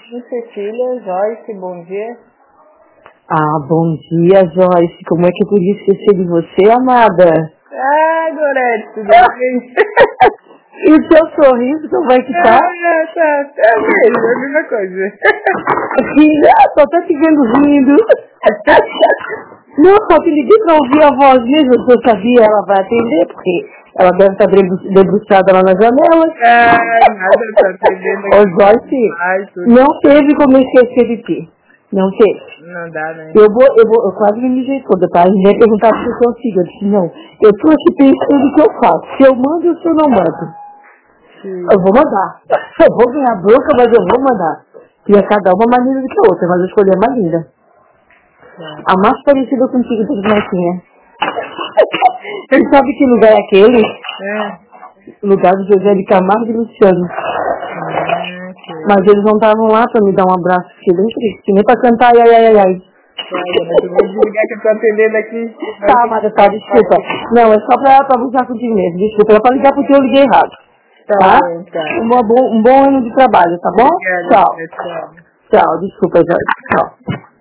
Cecília, Joyce, bom dia. Bom dia, Joyce. Como é que eu podia esquecer de você, amada? Gorete, tudo bem? E o seu sorriso, como é que tá? Tá mesmo, é a mesma coisa. Filha, só tá te vendo rindo. Não, só te liguei pra ouvir a voz mesmo, se eu sabia, ela vai atender, porque ela deve estar debruçada lá na janela. Nada, tá atendendo aqui. Ô, Joyce, não teve como eu esquecer de ti. Não teve. Não dá, né? Eu quase me mijei toda, tá? A gente ia perguntar se eu consigo. Eu disse, não, eu tô aqui pensando o que eu faço. Se eu mando ou se eu não mando. Sim. Eu vou mandar. Eu vou ganhar bronca, mas eu vou mandar. E a cada uma mais linda do que a outra, mas eu escolhi a mais linda. A mais parecida contigo das Marquinhas. Você sabe que lugar é aquele? O lugar do José de Camargo e Luciano. Mas eles não estavam lá pra me dar um abraço, fiquei bem triste, nem pra cantar ai, ai, ai, ai. Eu vou desligar que eu tô atendendo aqui. Tá, amada, tá, desculpa. Não, é só pra abusar contigo mesmo, desculpa. Era pra ligar porque eu liguei errado. Tá? Um bom ano de trabalho, tá bom? Obrigada, Tchau. Tchau, desculpa, Jorge. Tchau.